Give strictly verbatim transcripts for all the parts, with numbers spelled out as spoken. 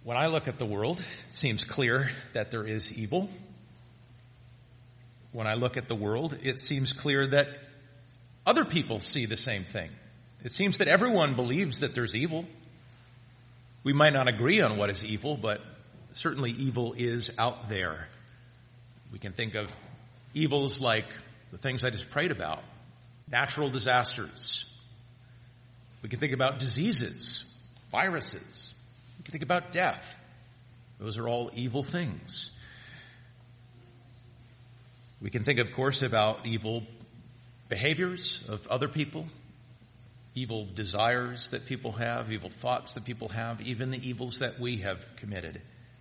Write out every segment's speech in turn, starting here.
When I look at the world, it seems clear that there is evil. When I look at the world, it seems clear that other people see the same thing. It seems that everyone believes that there's evil. We might not agree on what is evil, but certainly evil is out there. We can think of evils like the things I just prayed about, natural disasters. We can think about diseases, viruses. We can think about death. Those are all evil things. We can think, of course, about evil behaviors of other people, evil desires that people have, evil thoughts that people have, even the evils that we have committed.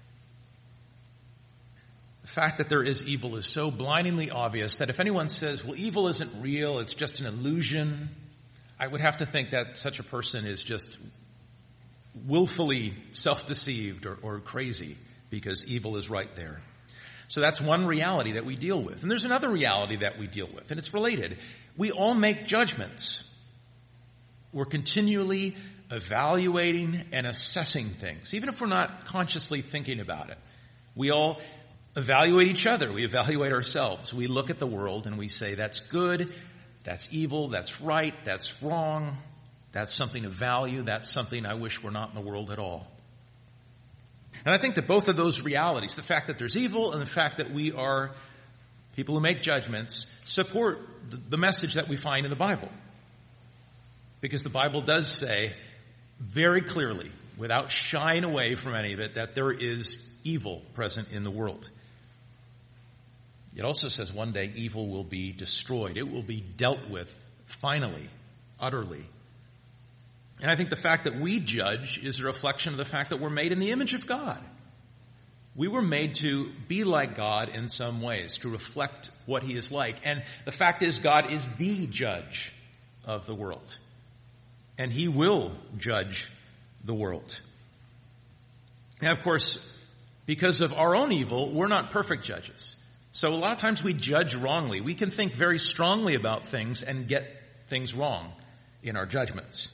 The fact that there is evil is so blindingly obvious that if anyone says, well, evil isn't real, it's just an illusion, I would have to think that such a person is just willfully self-deceived or, or crazy, because evil is right there. So that's one reality that we deal with. And there's another reality that we deal with, and it's related. We all make judgments. We're continually evaluating and assessing things, even if we're not consciously thinking about it. We all evaluate each other. We evaluate ourselves. We look at the world and we say, that's good, that's evil, that's right, that's wrong, that's something of value, that's something I wish were not in the world at all. And I think that both of those realities, the fact that there's evil and the fact that we are people who make judgments, support the message that we find in the Bible. Because the Bible does say very clearly, without shying away from any of it, that there is evil present in the world. It also says one day evil will be destroyed. It will be dealt with finally, utterly. And I think the fact that we judge is a reflection of the fact that we're made in the image of God. We were made to be like God in some ways, to reflect what he is like. And the fact is, God is the judge of the world. And he will judge the world. Now, of course, because of our own evil, we're not perfect judges. So a lot of times we judge wrongly. We can think very strongly about things and get things wrong in our judgments.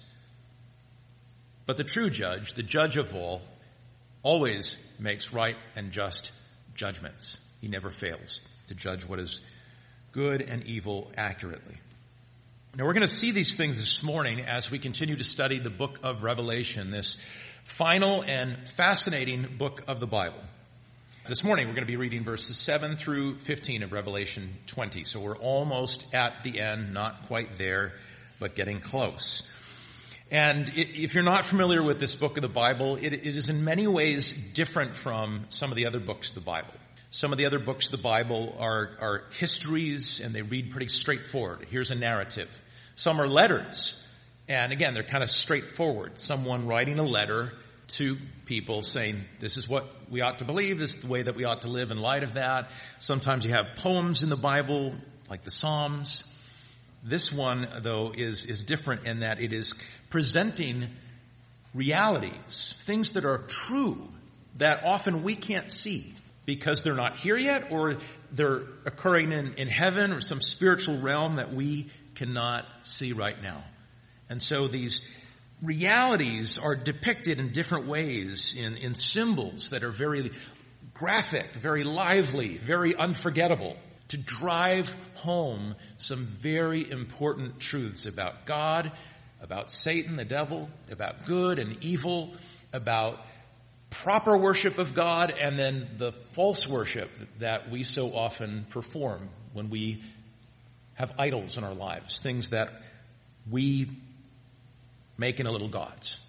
But the true judge, the judge of all, always makes right and just judgments. He never fails to judge what is good and evil accurately. Now, we're going to see these things this morning as we continue to study the book of Revelation, this final and fascinating book of the Bible. This morning, we're going to be reading verses seven through fifteen of Revelation twenty. So we're almost at the end, not quite there, but getting close. And if you're not familiar with this book of the Bible, it, it is in many ways different from some of the other books of the Bible. Some of the other books of the Bible are, are histories, and they read pretty straightforward. Here's a narrative. Some are letters, and again, they're kind of straightforward. Someone writing a letter to people saying, this is what we ought to believe, this is the way that we ought to live in light of that. Sometimes you have poems in the Bible, like the Psalms. This one, though, is, is different in that it is presenting realities, things that are true, that often we can't see because they're not here yet, or they're occurring in, in heaven or some spiritual realm that we cannot see right now. And so these realities are depicted in different ways, in, in symbols that are very graphic, very lively, very unforgettable, to drive home some very important truths about God, about Satan, the devil, about good and evil, about proper worship of God, and then the false worship that we so often perform when we have idols in our lives, things that we make into little gods.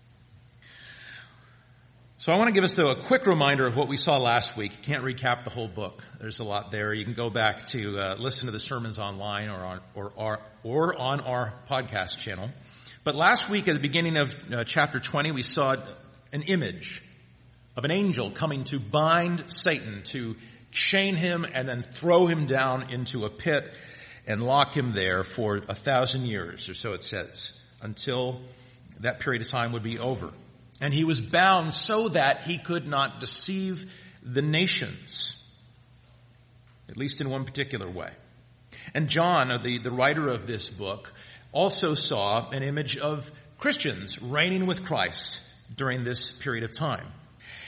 So I want to give us, though, a quick reminder of what we saw last week. You can't recap the whole book. There's a lot there. You can go back to uh, listen to the sermons online or on, or, or, or on our podcast channel. But last week, at the beginning of uh, chapter twenty, we saw an image of an angel coming to bind Satan, to chain him and then throw him down into a pit and lock him there for a thousand years, or so it says, until that period of time would be over. And he was bound so that he could not deceive the nations, at least in one particular way. And John, the, the writer of this book, also saw an image of Christians reigning with Christ during this period of time.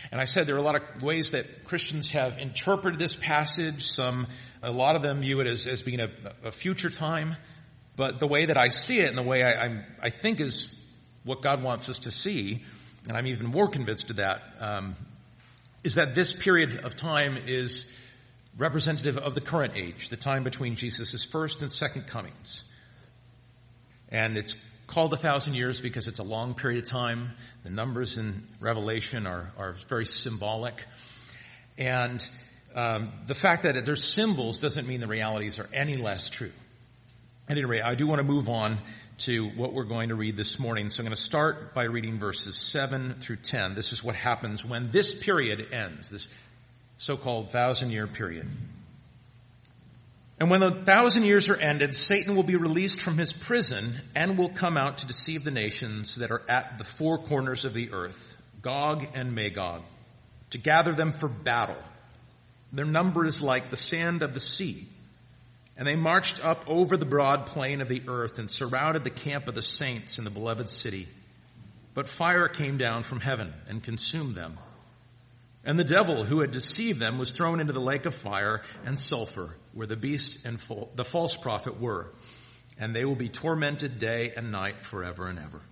And I said there are a lot of ways that Christians have interpreted this passage. Some, a lot of them view it as, as being a, a future time. But the way that I see it and the way I, I'm, I think is what God wants us to see, and I'm even more convinced of that, um, is that this period of time is representative of the current age, the time between Jesus' first and second comings. And it's called a thousand years because it's a long period of time. The numbers in Revelation are, are very symbolic. And um, the fact that there's symbols doesn't mean the realities are any less true. At any rate, I do want to move on to what we're going to read this morning. So I'm going to start by reading verses seven through ten. This is what happens when this period ends, this so-called thousand-year period. And when the thousand years are ended, Satan will be released from his prison and will come out to deceive the nations that are at the four corners of the earth, Gog and Magog, to gather them for battle. Their number is like the sand of the sea. And they marched up over the broad plain of the earth and surrounded the camp of the saints in the beloved city. But fire came down from heaven and consumed them. And the devil who had deceived them was thrown into the lake of fire and sulfur, where the beast and the false prophet were. And they will be tormented day and night forever and ever.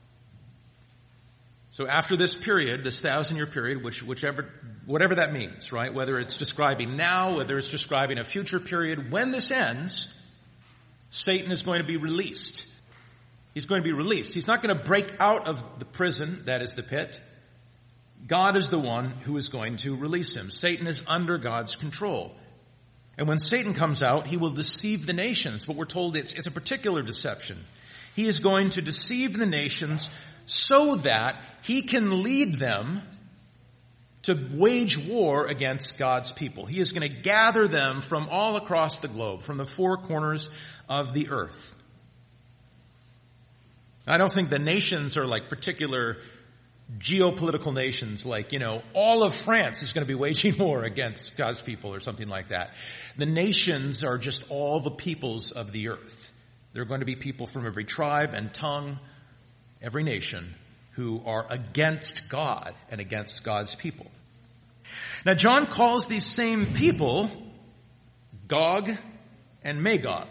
So after this period, this thousand-year period, which, whichever, whatever that means, right? Whether it's describing now, whether it's describing a future period, when this ends, Satan is going to be released. He's going to be released. He's not going to break out of the prison, that is the pit. God is the one who is going to release him. Satan is under God's control. And when Satan comes out, he will deceive the nations. But we're told it's, it's a particular deception. He is going to deceive the nations so that he can lead them to wage war against God's people. He is going to gather them from all across the globe, from the four corners of the earth. I don't think the nations are like particular geopolitical nations, like, you know, all of France is going to be waging war against God's people or something like that. The nations are just all the peoples of the earth. There are going to be people from every tribe and tongue, every nation, who are against God and against God's people. Now, John calls these same people Gog and Magog.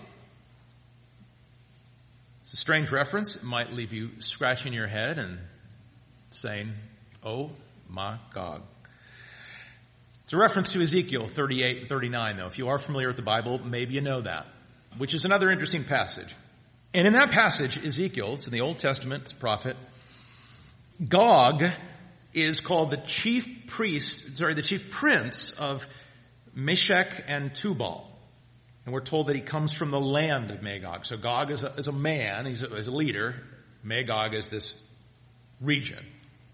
It's a strange reference. It might leave you scratching your head and saying, oh my God. It's a reference to Ezekiel thirty-eight and thirty-nine, though. If you are familiar with the Bible, maybe you know that, which is another interesting passage. And in that passage, Ezekiel, it's in the Old Testament, it's a prophet, Gog is called the chief priest, sorry, the chief prince of Meshech and Tubal. And we're told that he comes from the land of Magog. So Gog is a, is a man, he's a, he's a leader. Magog is this region.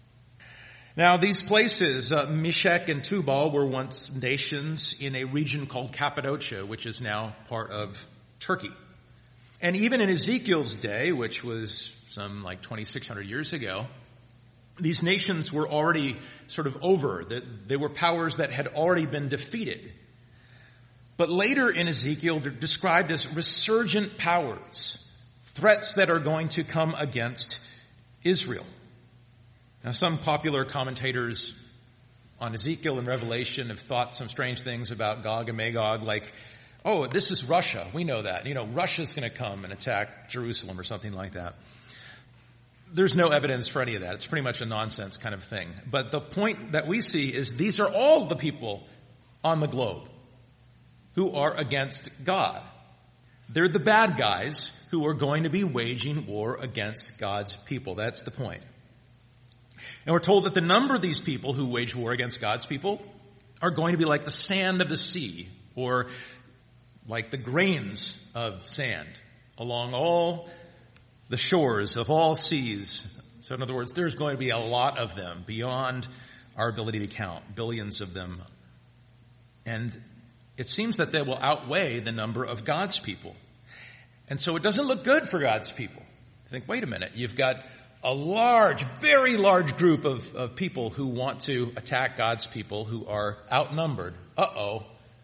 Now, these places, uh, Meshech and Tubal, were once nations in a region called Cappadocia, which is now part of Turkey. And even in Ezekiel's day, which was some like twenty-six hundred years ago, these nations were already sort of over. They were powers that had already been defeated. But later in Ezekiel, they're described as resurgent powers, threats that are going to come against Israel. Now, some popular commentators on Ezekiel and Revelation have thought some strange things about Gog and Magog, like, oh, this is Russia. We know that. You know, Russia's going to come and attack Jerusalem or something like that. There's no evidence for any of that. It's pretty much a nonsense kind of thing. But the point that we see is these are all the people on the globe who are against God. They're the bad guys who are going to be waging war against God's people. That's the point. And we're told that the number of these people who wage war against God's people are going to be like the sand of the sea, or like the grains of sand along all the shores of all seas. So in other words, there's going to be a lot of them beyond our ability to count, billions of them. And it seems that they will outweigh the number of God's people. And so it doesn't look good for God's people. You think, wait a minute, you've got a large, very large group of, of people who want to attack God's people who are outnumbered. Uh-oh.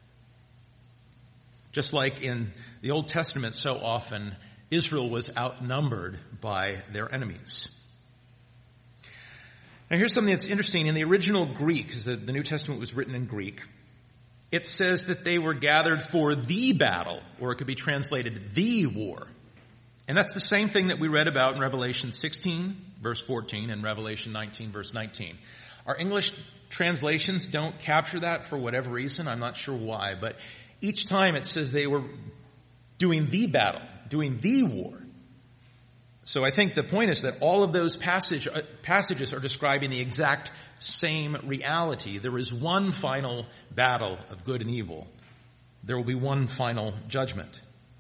Just like in the Old Testament, so often Israel was outnumbered by their enemies. Now here's something that's interesting. In the original Greek, because the, the New Testament was written in Greek, it says that they were gathered for the battle, or it could be translated the war. And that's the same thing that we read about in Revelation sixteen, verse fourteen, and Revelation nineteen, verse nineteen. Our English translations don't capture that for whatever reason. I'm not sure why, but each time it says they were doing the battle, doing the war. So I think the point is that all of those passage, uh, passages are describing the exact same reality. There is one final battle of good and evil. There will be one final judgment.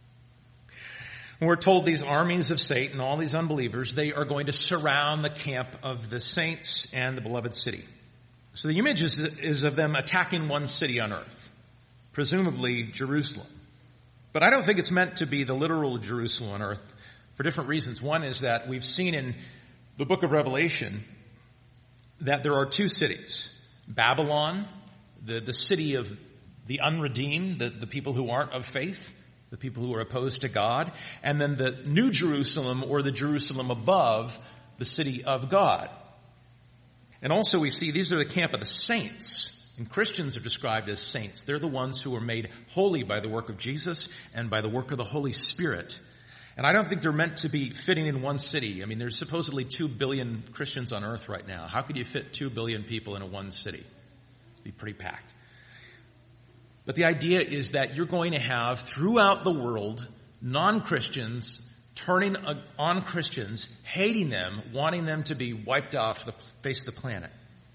And we're told these armies of Satan, all these unbelievers, they are going to surround the camp of the saints and the beloved city. So the image is, is of them attacking one city on earth, presumably Jerusalem. But I don't think it's meant to be the literal Jerusalem on earth for different reasons. One is that we've seen in the book of Revelation that there are two cities. Babylon, the, the city of the unredeemed, the, the people who aren't of faith, the people who are opposed to God, and then the New Jerusalem, or the Jerusalem above, the city of God. And also we see these are the camp of the saints. And Christians are described as saints. They're the ones who are made holy by the work of Jesus and by the work of the Holy Spirit. And I don't think they're meant to be fitting in one city. I mean, there's supposedly two billion Christians on earth right now. How could you fit two billion people in a one city? It'd be pretty packed. But the idea is that you're going to have throughout the world non-Christians turning on Christians, hating them, wanting them to be wiped off the face of the planet.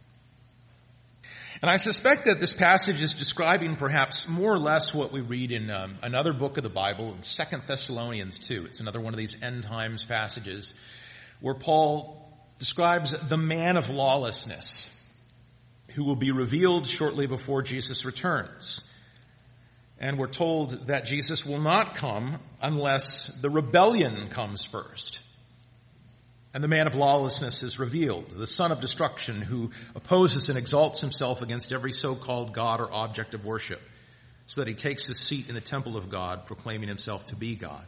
And I suspect that this passage is describing perhaps more or less what we read in um, another book of the Bible, in Second Thessalonians two. It's another one of these end times passages where Paul describes the man of lawlessness who will be revealed shortly before Jesus returns. And we're told that Jesus will not come unless the rebellion comes first. And the man of lawlessness is revealed, the son of destruction who opposes and exalts himself against every so-called God or object of worship, so that he takes his seat in the temple of God, proclaiming himself to be God.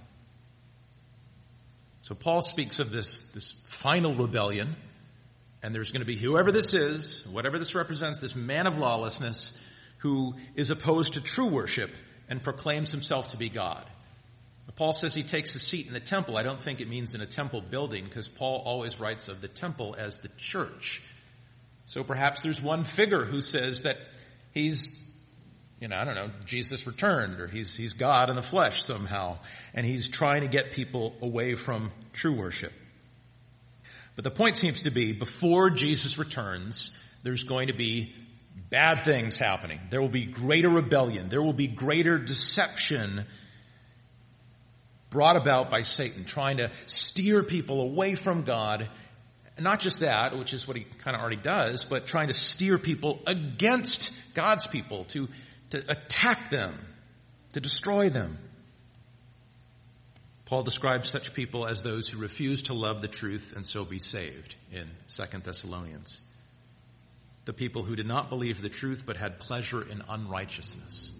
So Paul speaks of this, this final rebellion, and there's going to be whoever this is, whatever this represents, this man of lawlessness, who is opposed to true worship and proclaims himself to be God. Paul says he takes a seat in the temple. I don't think it means in a temple building, because Paul always writes of the temple as the church. So perhaps there's one figure who says that he's, you know, I don't know, Jesus returned, or he's, he's God in the flesh somehow, and he's trying to get people away from true worship. But the point seems to be, before Jesus returns, there's going to be bad things happening. There will be greater rebellion. There will be greater deception brought about by Satan, trying to steer people away from God. And not just that, which is what he kind of already does, but trying to steer people against God's people, to, to attack them, to destroy them. Paul describes such people as those who refuse to love the truth and so be saved in Second Thessalonians. The people who did not believe the truth but had pleasure in unrighteousness.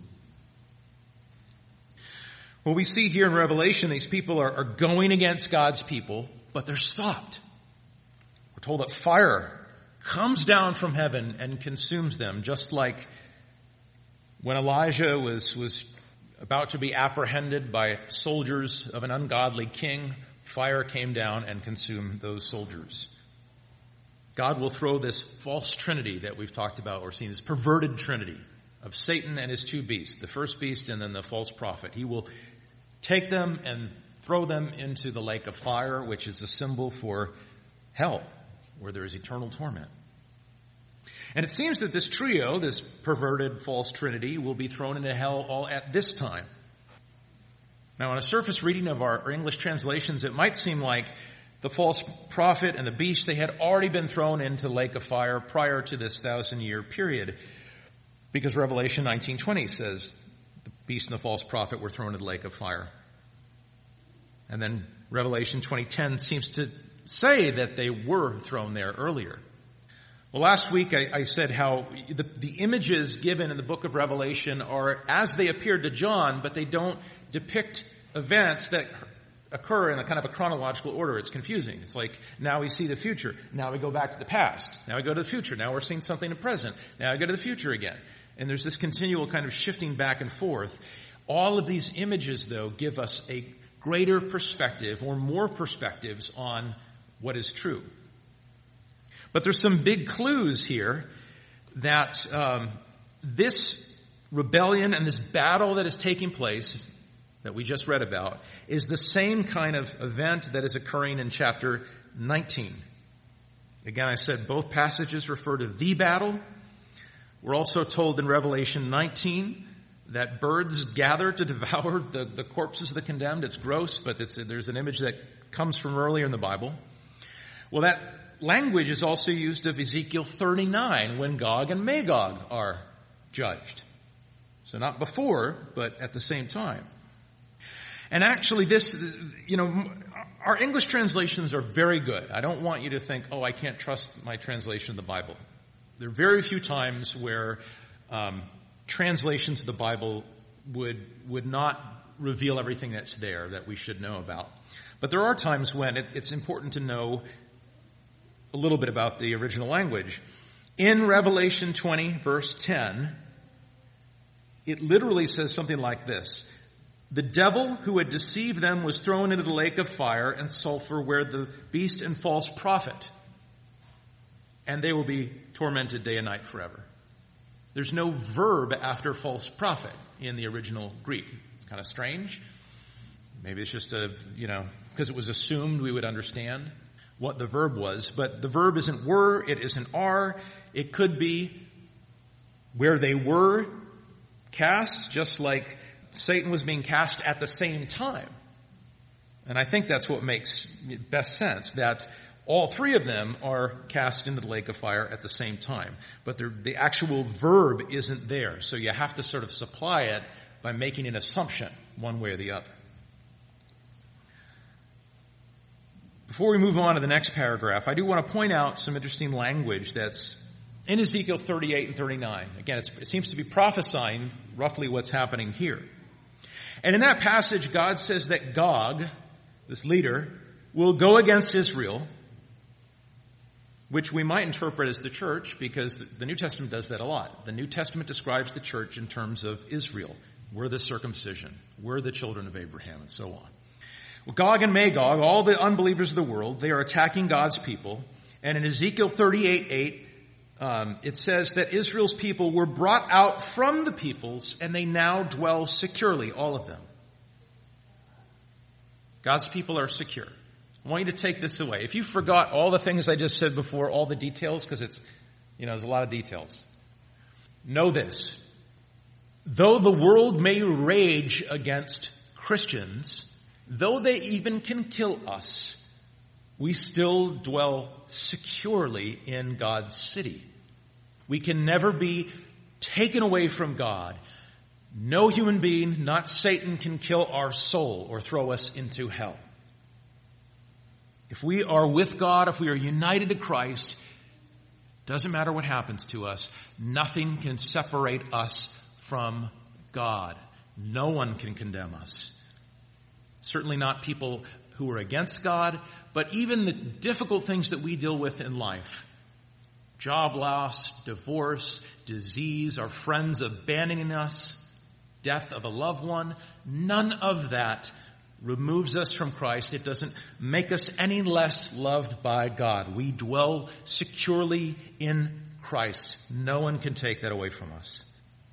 Well, we see here in Revelation, these people are, are going against God's people, but they're stopped. We're told that fire comes down from heaven and consumes them, just like when Elijah was, was about to be apprehended by soldiers of an ungodly king. Fire came down and consumed those soldiers. God will throw this false trinity that we've talked about or seen, this perverted trinity of Satan and his two beasts, the first beast and then the false prophet. He will take them and throw them into the lake of fire, which is a symbol for hell, where there is eternal torment. And it seems that this trio, this perverted false trinity, will be thrown into hell all at this time. Now, on a surface reading of our English translations, it might seem like the false prophet and the beast, they had already been thrown into the lake of fire prior to this thousand-year period, because Revelation nineteen twenty says the beast and the false prophet were thrown into the lake of fire. And then Revelation twenty ten seems to say that they were thrown there earlier. Well, last week I, I said how the, the images given in the book of Revelation are as they appeared to John, but they don't depict events that occur in a kind of a chronological order. It's confusing. It's like, now we see the future. Now we go back to the past. Now we go to the future. Now we're seeing something in the present. Now we go to the future again. And there's this continual kind of shifting back and forth. All of these images, though, give us a greater perspective or more perspectives on what is true. But there's some big clues here that um, this rebellion and this battle that is taking place that we just read about is the same kind of event that is occurring in chapter nineteen. Again, I said both passages refer to the battle. We're also told in Revelation nineteen that birds gather to devour the, the corpses of the condemned. It's gross, but it's, there's an image that comes from earlier in the Bible. Well, that language is also used of Ezekiel thirty-nine when Gog and Magog are judged. So not before, but at the same time. And actually this, you know, our English translations are very good. I don't want you to think, oh, I can't trust my translation of the Bible. There are very few times where um, translations of the Bible would would not reveal everything that's there that we should know about. But there are times when it, it's important to know a little bit about the original language. In Revelation twenty, verse ten, it literally says something like this. The devil who had deceived them was thrown into the lake of fire and sulfur where the beast and false prophet, and they will be tormented day and night forever. There's no verb after false prophet in the original Greek. It's kind of strange. Maybe it's just a, you know, because it was assumed we would understand what the verb was. But the verb isn't were, it isn't are. It could be where they were cast, just like Satan was being cast at the same time. And I think that's what makes best sense, that all three of them are cast into the lake of fire at the same time. But the actual verb isn't there. So you have to sort of supply it by making an assumption one way or the other. Before we move on to the next paragraph, I do want to point out some interesting language that's in Ezekiel thirty-eight and thirty-nine. Again, it's, it seems to be prophesying roughly what's happening here. And in that passage, God says that Gog, this leader, will go against Israel, which we might interpret as the church, because the New Testament does that a lot. The New Testament describes the church in terms of Israel. We're the circumcision. We're the children of Abraham, and so on. Well, Gog and Magog, all the unbelievers of the world, they are attacking God's people. And in Ezekiel thirty-eight eight, um, it says that Israel's people were brought out from the peoples, and they now dwell securely, all of them. God's people are secure. I want you to take this away. If you forgot all the things I just said before, all the details, because it's, you know, there's a lot of details. Know this. Though the world may rage against Christians, though they even can kill us, we still dwell securely in God's city. We can never be taken away from God. No human being, not Satan, can kill our soul or throw us into hell. If we are with God, if we are united to Christ, doesn't matter what happens to us, nothing can separate us from God. No one can condemn us. Certainly not people who are against God, but even the difficult things that we deal with in life. Job loss, divorce, disease, our friends abandoning us, death of a loved one. None of that removes us from Christ. It doesn't make us any less loved by God. We dwell securely in Christ. No one can take that away from us.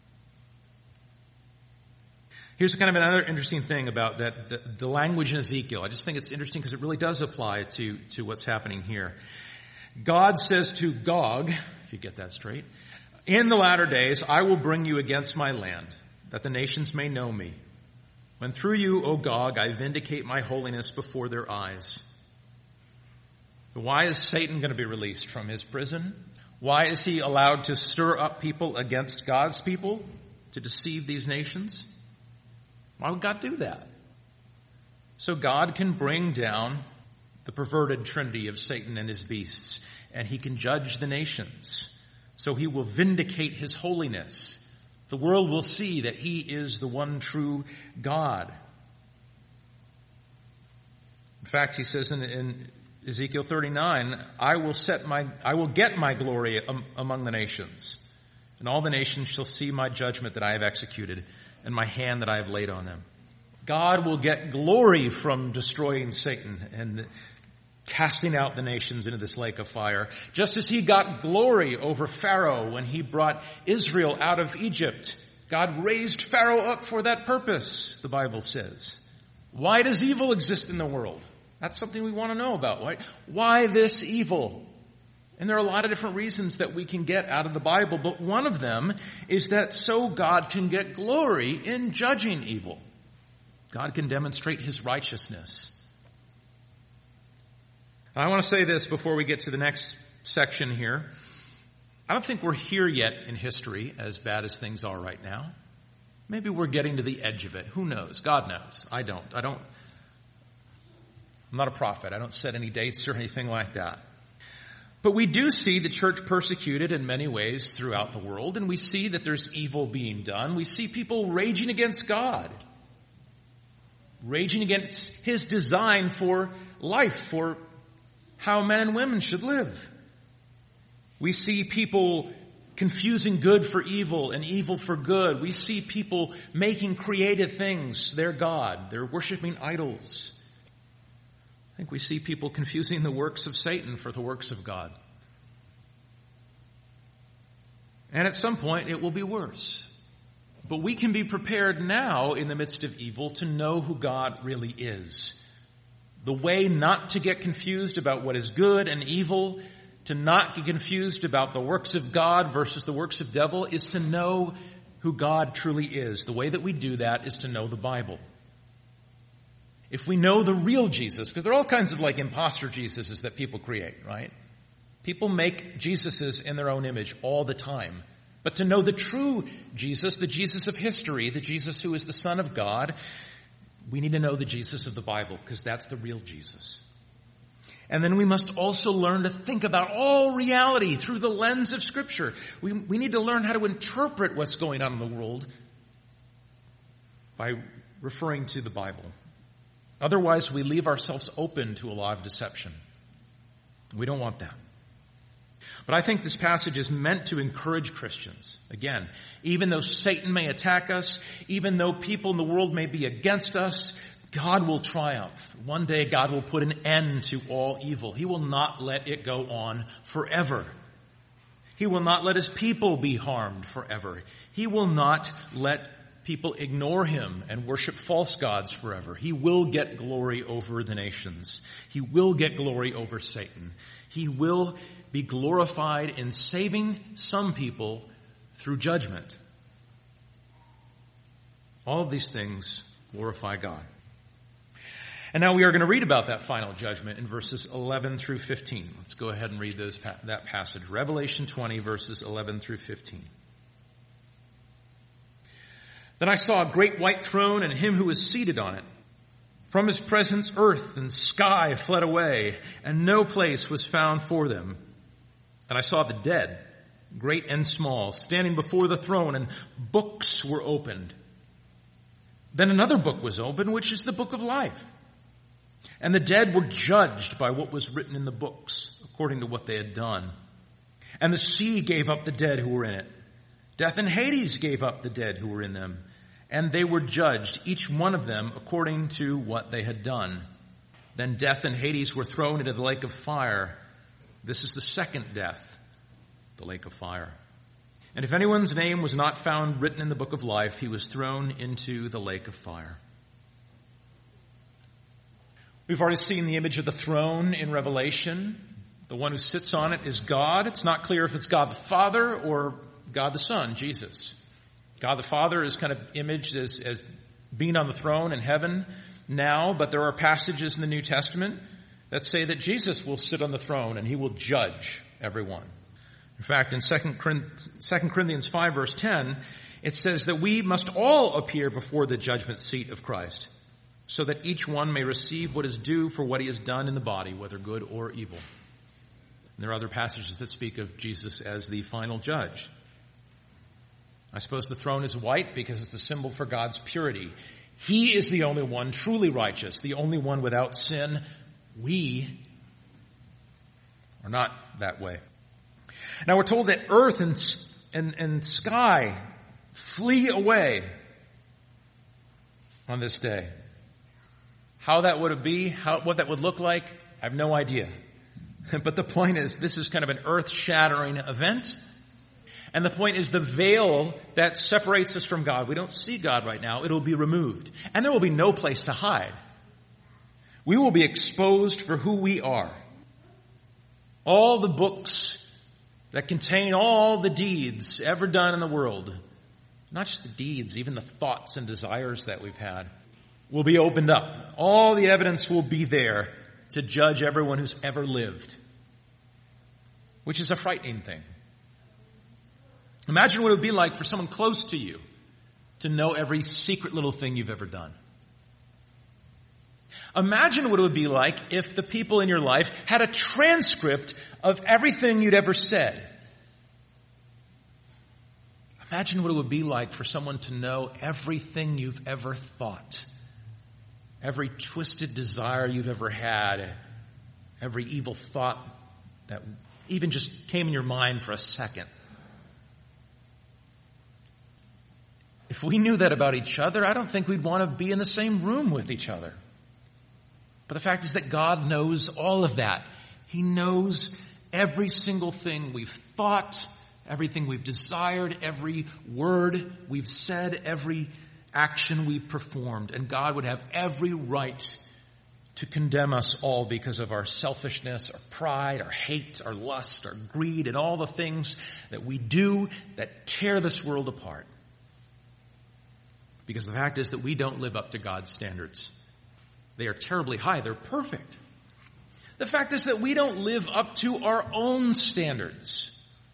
Here's kind of another interesting thing about that, the, the language in Ezekiel. I just think it's interesting because it really does apply to, to what's happening here. God says to Gog, if you get that straight, in the latter days I will bring you against my land, that the nations may know me. When through you, O Gog, I vindicate my holiness before their eyes. But why is Satan going to be released from his prison? Why is he allowed to stir up people against God's people to deceive these nations? Why would God do that? So God can bring down the perverted trinity of Satan and his beasts, and he can judge the nations. So he will vindicate his holiness. The world will see that he is the one true God. In fact, he says in, in Ezekiel thirty-nine, I will set my, I will get my glory am, among the nations, and all the nations shall see my judgment that I have executed and my hand that I have laid on them. God will get glory from destroying Satan and casting out the nations into this lake of fire, just as he got glory over Pharaoh when he brought Israel out of Egypt. God raised Pharaoh up for that purpose, the Bible says. Why does evil exist in the world? That's something we want to know about, right? Why this evil? And there are a lot of different reasons that we can get out of the Bible, but one of them is that so God can get glory in judging evil. God can demonstrate his righteousness. I want to say this before we get to the next section here. I don't think we're here yet in history, as bad as things are right now. Maybe we're getting to the edge of it. Who knows? God knows. I don't. I don't. I'm not a prophet. I don't set any dates or anything like that. But we do see the church persecuted in many ways throughout the world, and we see that there's evil being done. We see people raging against God, raging against his design for life, for how men and women should live. We see people confusing good for evil and evil for good. We see people making created things their God. They're worshiping idols. I think we see people confusing the works of Satan for the works of God. And at some point it will be worse. But we can be prepared now in the midst of evil to know who God really is. The way not to get confused about what is good and evil, to not get confused about the works of God versus the works of devil, is to know who God truly is. The way that we do that is to know the Bible. If we know the real Jesus, because there are all kinds of like imposter Jesuses that people create, right? People make Jesuses in their own image all the time. But to know the true Jesus, the Jesus of history, the Jesus who is the Son of God, we need to know the Jesus of the Bible, because that's the real Jesus. And then we must also learn to think about all reality through the lens of Scripture. We, we need to learn how to interpret what's going on in the world by referring to the Bible. Otherwise, we leave ourselves open to a lot of deception. We don't want that. But I think this passage is meant to encourage Christians. Again, even though Satan may attack us, even though people in the world may be against us, God will triumph. One day God will put an end to all evil. He will not let it go on forever. He will not let his people be harmed forever. He will not let people ignore him and worship false gods forever. He will get glory over the nations. He will get glory over Satan. He will be glorified in saving some people through judgment. All of these things glorify God. And now we are going to read about that final judgment in verses eleven through fifteen. Let's go ahead and read those, that passage. Revelation twenty, verses eleven through fifteen. Then I saw a great white throne and him who was seated on it. From his presence earth and sky fled away, and no place was found for them. And I saw the dead, great and small, standing before the throne, and books were opened. Then another book was opened, which is the book of life. And the dead were judged by what was written in the books, according to what they had done. And the sea gave up the dead who were in it. Death and Hades gave up the dead who were in them. And they were judged, each one of them, according to what they had done. Then death and Hades were thrown into the lake of fire. This is the second death, the lake of fire. And if anyone's name was not found written in the book of life, he was thrown into the lake of fire. We've already seen the image of the throne in Revelation. The one who sits on it is God. It's not clear if it's God the Father or God the Son, Jesus. God the Father is kind of imaged as, as being on the throne in heaven now, but there are passages in the New Testament that say that Jesus will sit on the throne and he will judge everyone. In fact, in Second Corinthians five, verse ten, it says that we must all appear before the judgment seat of Christ, so that each one may receive what is due for what he has done in the body, whether good or evil. And there are other passages that speak of Jesus as the final judge. I suppose the throne is white because it's a symbol for God's purity. He is the only one truly righteous, the only one without sin. We are not that way. Now we're told that earth and, and, and sky flee away on this day. How that would be, how, what that would look like, I have no idea. But the point is, this is kind of an earth-shattering event. And the point is the veil that separates us from God. We don't see God right now. It'll be removed. And there will be no place to hide. We will be exposed for who we are. All the books that contain all the deeds ever done in the world, not just the deeds, even the thoughts and desires that we've had, will be opened up. All the evidence will be there to judge everyone who's ever lived, which is a frightening thing. Imagine what it would be like for someone close to you to know every secret little thing you've ever done. Imagine what it would be like if the people in your life had a transcript of everything you'd ever said. Imagine what it would be like for someone to know everything you've ever thought. Every twisted desire you've ever had. Every evil thought that even just came in your mind for a second. If we knew that about each other, I don't think we'd want to be in the same room with each other. But the fact is that God knows all of that. He knows every single thing we've thought, everything we've desired, every word we've said, every action we've performed. And God would have every right to condemn us all because of our selfishness, our pride, our hate, our lust, our greed, and all the things that we do that tear this world apart. Because the fact is that we don't live up to God's standards. They are terribly high. They're perfect. The fact is that we don't live up to our own standards.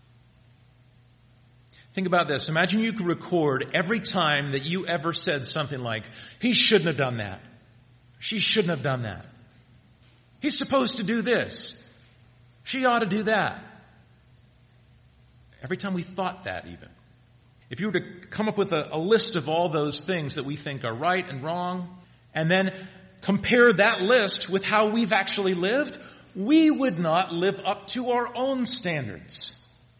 Think about this. Imagine you could record every time that you ever said something like, he shouldn't have done that. She shouldn't have done that. He's supposed to do this. She ought to do that. Every time we thought that even. If you were to come up with a, a list of all those things that we think are right and wrong, and then compare that list with how we've actually lived, we would not live up to our own standards.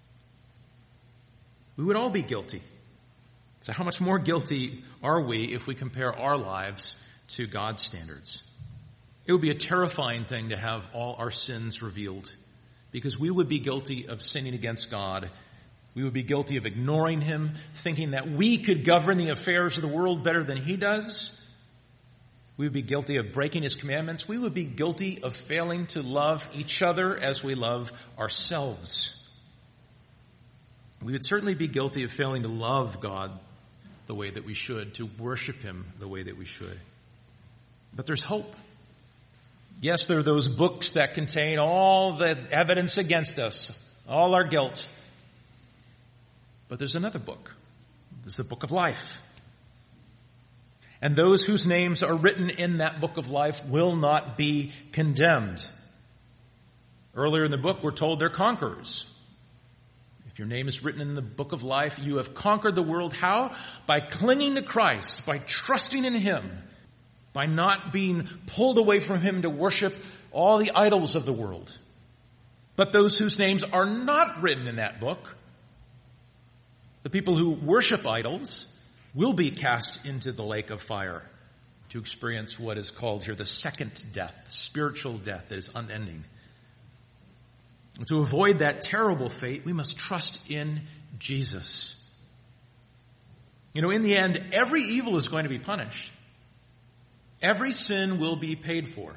We would all be guilty. So how much more guilty are we if we compare our lives to God's standards? It would be a terrifying thing to have all our sins revealed, because we would be guilty of sinning against God. We would be guilty of ignoring him, thinking that we could govern the affairs of the world better than he does. We would be guilty of breaking his commandments. We would be guilty of failing to love each other as we love ourselves. We would certainly be guilty of failing to love God the way that we should, to worship him the way that we should. But there's hope. Yes, there are those books that contain all the evidence against us, all our guilt. But there's another book. It's the book of life. And those whose names are written in that book of life will not be condemned. Earlier in the book, we're told they're conquerors. If your name is written in the book of life, you have conquered the world. How? By clinging to Christ, by trusting in him, by not being pulled away from him to worship all the idols of the world. But those whose names are not written in that book, the people who worship idols, will be cast into the lake of fire to experience what is called here the second death, spiritual death that is unending. And to avoid that terrible fate, we must trust in Jesus. You know, in the end, every evil is going to be punished. Every sin will be paid for.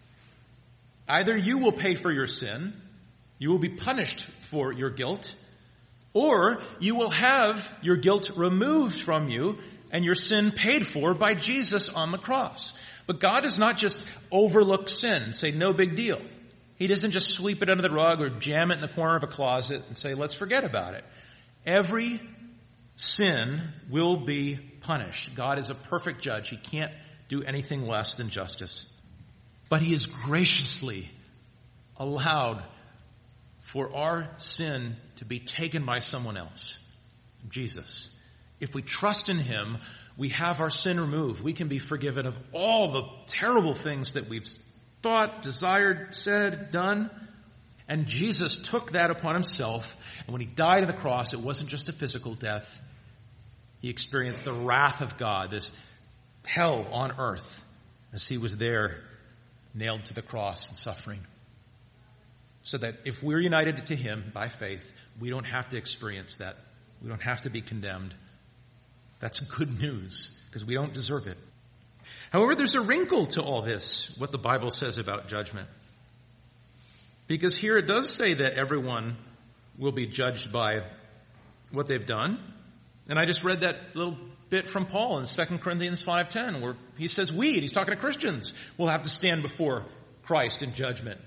Either you will pay for your sin, you will be punished for your guilt, or you will have your guilt removed from you and your sin paid for by Jesus on the cross. But God does not just overlook sin and say, no big deal. He doesn't just sweep it under the rug or jam it in the corner of a closet and say, let's forget about it. Every sin will be punished. God is a perfect judge. He can't do anything less than justice. But he has graciously allowed for our sin to be taken by someone else, Jesus. If we trust in him, we have our sin removed. We can be forgiven of all the terrible things that we've thought, desired, said, done. And Jesus took that upon himself. And when he died on the cross, it wasn't just a physical death. He experienced the wrath of God, this hell on earth, as he was there nailed to the cross and suffering. So that if we're united to him by faith, we don't have to experience that. We don't have to be condemned. That's good news because we don't deserve it. However, there's a wrinkle to all this, what the Bible says about judgment. Because here it does say that everyone will be judged by what they've done. And I just read that little bit from Paul in Second Corinthians five ten, where he says we, and he's talking to Christians, will have to stand before Christ in judgment.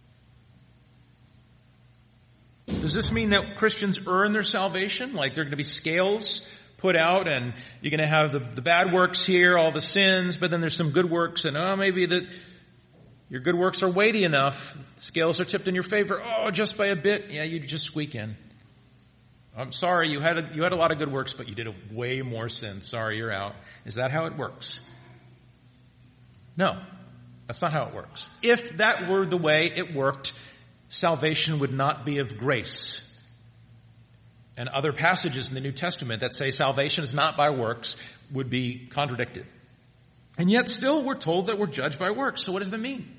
Does this mean that Christians earn their salvation? Like they're going to be scales put out and you're going to have the, the bad works here, all the sins, but then there's some good works, and oh, maybe that your good works are weighty enough. Scales are tipped in your favor. Oh, just by a bit. Yeah, you just squeak in. I'm sorry, you had a, you had a lot of good works, but you did a way more sin. Sorry, you're out. Is that how it works? No, that's not how it works. If that were the way it worked, salvation would not be of grace. And other passages in the New Testament that say salvation is not by works would be contradicted. And yet still we're told that we're judged by works. So what does that mean?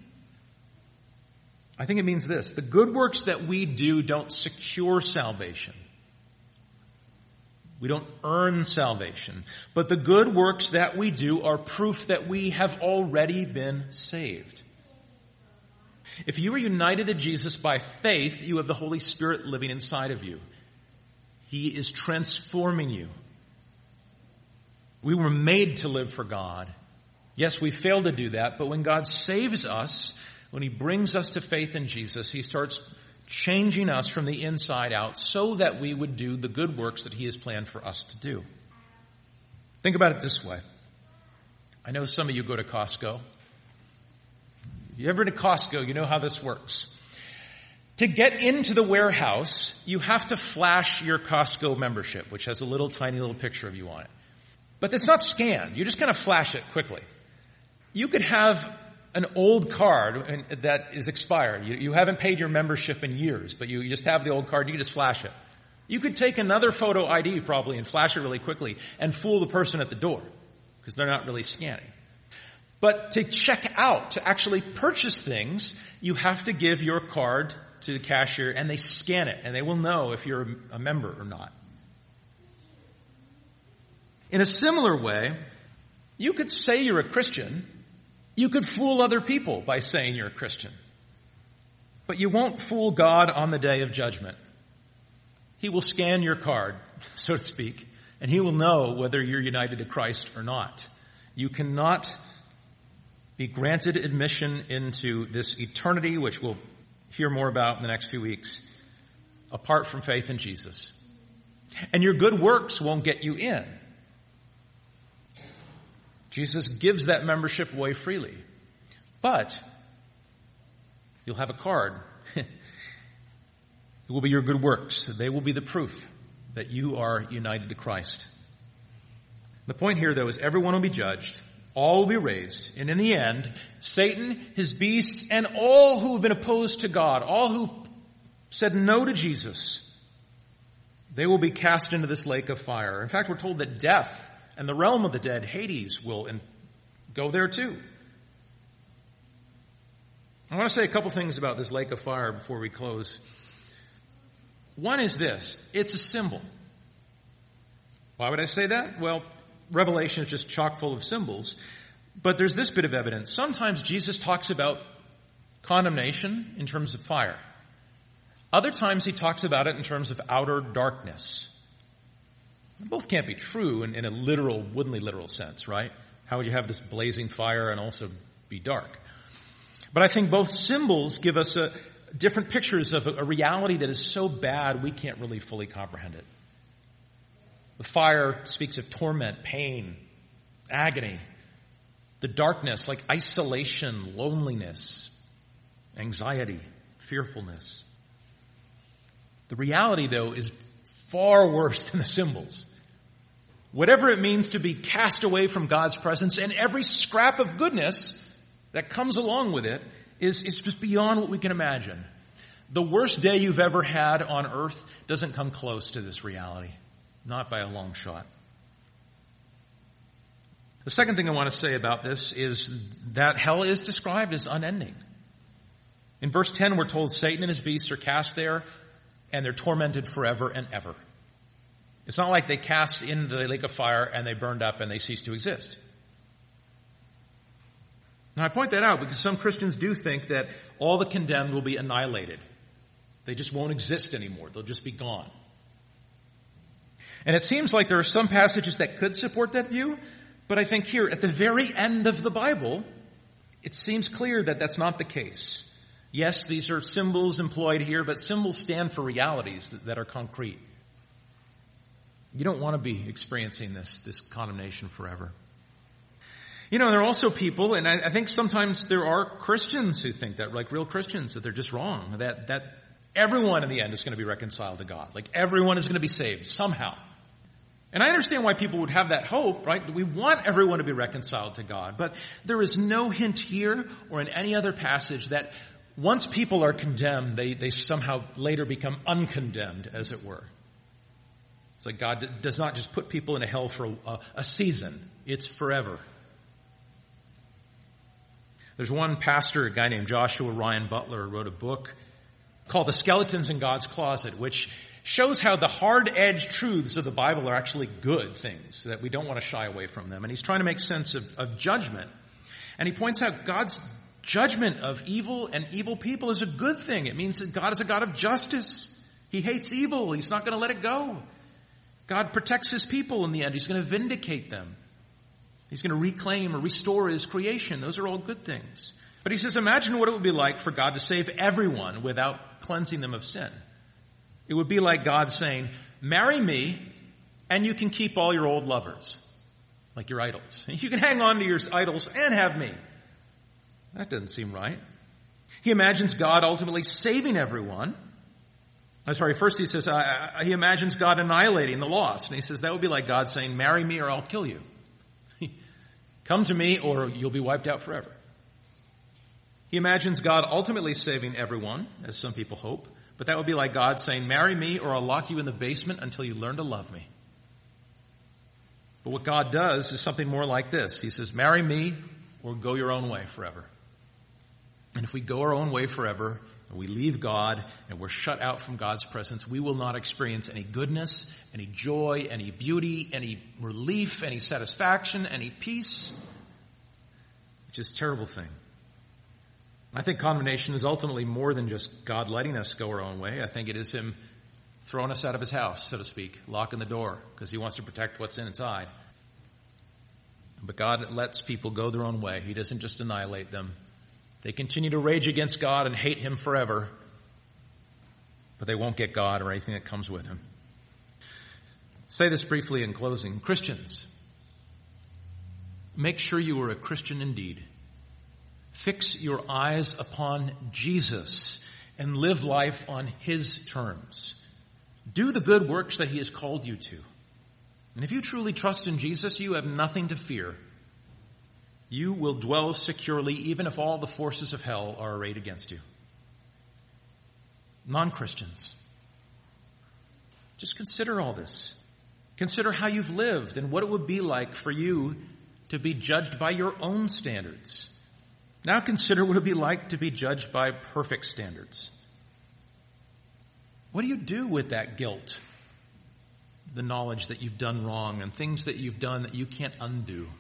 I think it means this. The good works that we do don't secure salvation. We don't earn salvation. But the good works that we do are proof that we have already been saved. If you are united to Jesus by faith, you have the Holy Spirit living inside of you. He is transforming you. We were made to live for God. Yes, we fail to do that, but when God saves us, when he brings us to faith in Jesus, he starts changing us from the inside out so that we would do the good works that he has planned for us to do. Think about it this way. I know some of you go to Costco. If you've ever been to Costco, you know how this works. To get into the warehouse, you have to flash your Costco membership, which has a little tiny little picture of you on it. But it's not scanned. You just kind of flash it quickly. You could have an old card that is expired. You, you haven't paid your membership in years, but you just have the old card. You can just flash it. You could take another photo I D probably and flash it really quickly and fool the person at the door because they're not really scanning. But to check out, to actually purchase things, you have to give your card to the cashier and they scan it and they will know if you're a member or not. In a similar way, you could say you're a Christian. You could fool other people by saying you're a Christian. But you won't fool God on the day of judgment. He will scan your card, so to speak, and he will know whether you're united to Christ or not. You cannot be granted admission into this eternity, which we'll hear more about in the next few weeks, apart from faith in Jesus. And your good works won't get you in. Jesus gives that membership away freely. But you'll have a card. It will be your good works. They will be the proof that you are united to Christ. The point here, though, is everyone will be judged. All will be raised. And in the end, Satan, his beasts, and all who have been opposed to God, all who said no to Jesus, they will be cast into this lake of fire. In fact, we're told that death and the realm of the dead, Hades, will in, go there too. I want to say a couple things about this lake of fire before we close. One is this. It's a symbol. Why would I say that? Well, Revelation is just chock full of symbols. But there's this bit of evidence. Sometimes Jesus talks about condemnation in terms of fire. Other times he talks about it in terms of outer darkness. Both can't be true in, in a literal, woodenly literal sense, right? How would you have this blazing fire and also be dark? But I think both symbols give us a, different pictures of a, a reality that is so bad we can't really fully comprehend it. The fire speaks of torment, pain, agony. The darkness, like isolation, loneliness, anxiety, fearfulness. The reality, though, is far worse than the symbols. whatever it means to be cast away from God's presence, and every scrap of goodness that comes along with it is, is just beyond what we can imagine. The worst day you've ever had on earth doesn't come close to this reality. Not by a long shot. The second thing I want to say about this is that hell is described as unending. In verse ten, we're told Satan and his beasts are cast there, and they're tormented forever and ever. It's not like they cast in the lake of fire and they burned up and they cease to exist. Now, I point that out because some Christians do think that all the condemned will be annihilated. They just won't exist anymore. They'll just be gone. And it seems like there are some passages that could support that view, but I think here, at the very end of the Bible, it seems clear that that's not the case. Yes, these are symbols employed here, but symbols stand for realities that, that are concrete. You don't want to be experiencing this, this condemnation forever. You know, there are also people, and I, I think sometimes there are Christians who think that, like real Christians, that they're just wrong, that, that everyone in the end is going to be reconciled to God. Like everyone is going to be saved somehow. And I understand why people would have that hope, right? We want everyone to be reconciled to God. But there is no hint here or in any other passage that once people are condemned, they, they somehow later become uncondemned, as it were. It's like God d- does not just put people into hell for a, a season. It's forever. There's one pastor, a guy named Joshua Ryan Butler, who wrote a book called The Skeletons in God's Closet, which shows how the hard-edged truths of the Bible are actually good things, that we don't want to shy away from them. And he's trying to make sense of, of judgment. And he points out God's judgment of evil and evil people is a good thing. It means that God is a God of justice. He hates evil. He's not going to let it go. God protects his people in the end. He's going to vindicate them. He's going to reclaim or restore his creation. Those are all good things. But he says, imagine what it would be like for God to save everyone without cleansing them of sin. It would be like God saying, marry me and you can keep all your old lovers, like your idols. You can hang on to your idols and have me. That doesn't seem right. He imagines God ultimately saving everyone. I'm sorry, first he says, uh, he imagines God annihilating the lost. And he says, that would be like God saying, marry me or I'll kill you. Come to me or you'll be wiped out forever. He imagines God ultimately saving everyone, as some people hope. But that would be like God saying, marry me or I'll lock you in the basement until you learn to love me. But what God does is something more like this. He says, marry me or go your own way forever. And if we go our own way forever, and we leave God, and we're shut out from God's presence, we will not experience any goodness, any joy, any beauty, any relief, any satisfaction, any peace, which is a terrible thing. I think condemnation is ultimately more than just God letting us go our own way. I think it is him throwing us out of his house, so to speak, locking the door, because he wants to protect what's inside. But God lets people go their own way. He doesn't just annihilate them. They continue to rage against God and hate him forever, but they won't get God or anything that comes with him. Say this briefly in closing. Christians, make sure you are a Christian indeed. Fix your eyes upon Jesus and live life on his terms. Do the good works that he has called you to. And if you truly trust in Jesus, you have nothing to fear. You will dwell securely even if all the forces of hell are arrayed against you. Non-Christians, just consider all this. Consider how you've lived and what it would be like for you to be judged by your own standards. Now consider what it would be like to be judged by perfect standards. What do you do with that guilt? The knowledge that you've done wrong and things that you've done that you can't undo.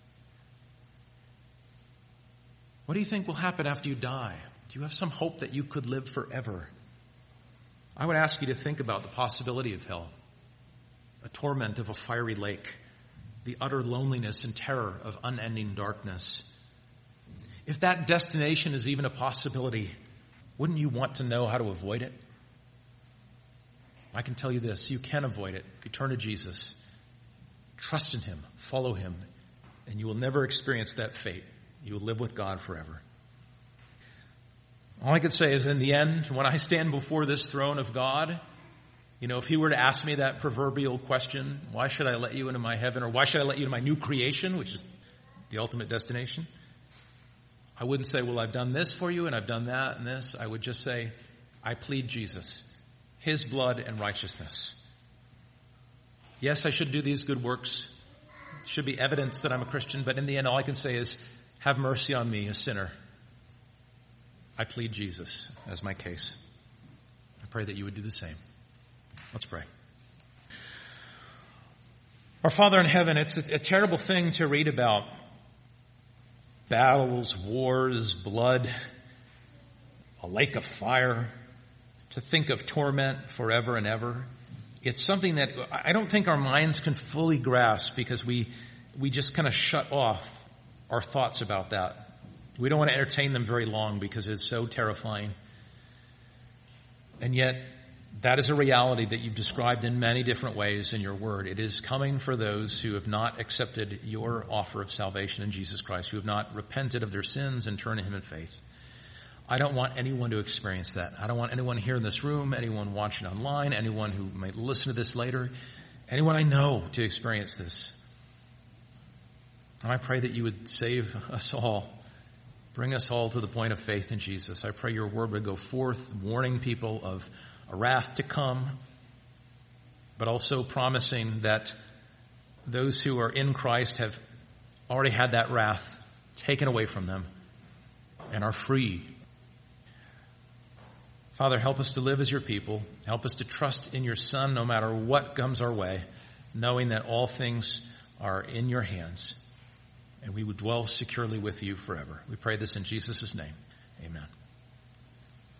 What do you think will happen after you die? Do you have some hope that you could live forever? I would ask you to think about the possibility of hell, a torment of a fiery lake, the utter loneliness and terror of unending darkness. If that destination is even a possibility, wouldn't you want to know how to avoid it? I can tell you this, you can avoid it if you turn to Jesus. Trust in him, follow him, and you will never experience that fate. You will live with God forever. All I can say is in the end, when I stand before this throne of God, You know, if he were to ask me that proverbial question, why should I let you into my heaven, or why should I let you into my new creation, which is the ultimate destination? I wouldn't say, well, I've done this for you and I've done that and this. I would just say, I plead Jesus, his blood and righteousness. Yes, I should do these good works. It should be evidence that I'm a Christian, but in the end, all I can say is, have mercy on me, a sinner. I plead Jesus as my case. I pray that you would do the same. Let's pray. Our Father in heaven, it's a, a terrible thing to read about. Battles, wars, blood, a lake of fire, to think of torment forever and ever. It's something that I don't think our minds can fully grasp because we we just kind of shut off our thoughts about that. We don't want to entertain them very long because it's so terrifying. And yet, that is a reality that you've described in many different ways in your word. It is coming for those who have not accepted your offer of salvation in Jesus Christ, who have not repented of their sins and turned to him in faith. I don't want anyone to experience that. I don't want anyone here in this room, anyone watching online, anyone who might listen to this later, anyone I know to experience this. And I pray that you would save us all. Bring us all to the point of faith in Jesus. I pray your word would go forth, warning people of a wrath to come, but also promising that those who are in Christ have already had that wrath taken away from them and are free. Father, help us to live as your people. Help us to trust in your Son no matter what comes our way, knowing that all things are in your hands, and we would dwell securely with you forever. We pray this in Jesus' name. Amen.